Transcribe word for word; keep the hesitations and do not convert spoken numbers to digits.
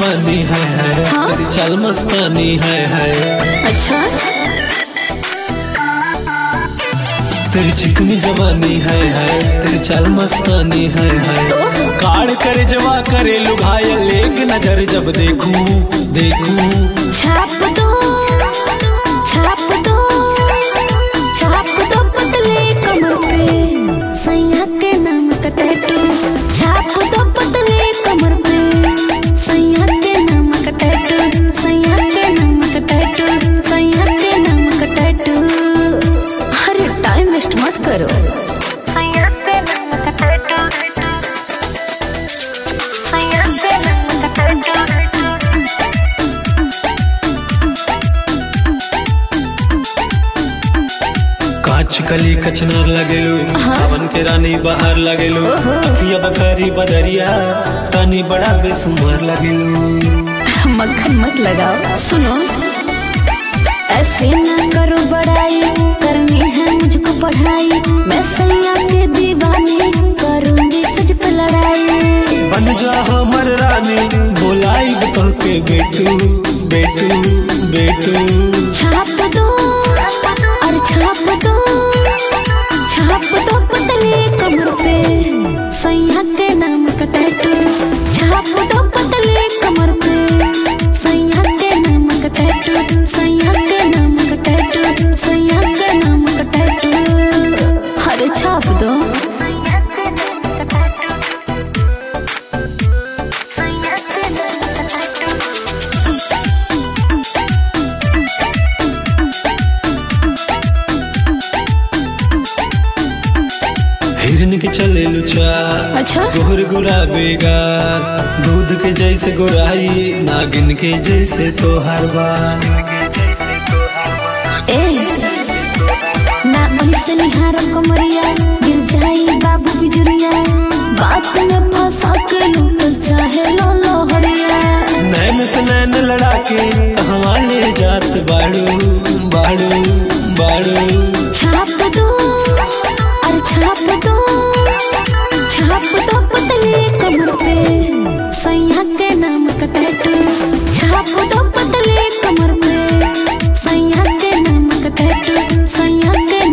जवानी है है हाँ? तेरी चाल मस्तानी है है अच्छा तेरी चिकनी जवानी है है तेरी चाल मस्तानी है है तो काड़ करे जवा करे लुभाया लेक नजर जब देखूं देखूं छाप दो छाप दो छाप दो पतले कमर पे सैया के नाम का टैटू छाप दो पतले कमर पे सैया के नाम का टैटू सैया के नाम का टैटू सैया के नाम का टैटू अरे टाइम वेस्ट मत करो सैया के नाम का टैटू सैया के नाम का टैटू काच कली कचनार लगेलू सावन के रानी बाहर लगेलू अखिया बकरी बदरिया रानी बड़ा बेसुमार लगेलू मक्खन मत लगाओ सुनो ऐसे ना करो बड़ाई करनी है मुझको पढ़ाई मैं सैया के दीवानी करूंगी सज पे लड़ाई बन जा हमर रानी बोलाई तो के बेटू बेटू बेटू छाप दो और छाप दो छाप दो पतले कमर पे सैया के नाम का टैटू छाप दो पतले कमर पे सैया के नाम का टैटू सैया के नाम का टैटू सैया के नाम का टैटू अरे छाप दो हिरन के चले लुचा अच्छा गोहर गुलाबी गाल दूध के जैसे गोराई नागिन के जैसे तोहार बाल ए ना ऐसे निहारो कमरिया गिर जाई बाबू बिजुरिया बात में फंसा के लूटल चाहे लो लोहरिया नैन से नैन लड़ा के कहवा ले जात बाड़ू बाड़ू बाड़ू छाप दो और छाप दो छाप दो पतले कमर पे सैया के नाम का टैटू छाप दो पतले कमर पे सैया के नाम का टैटू सैया के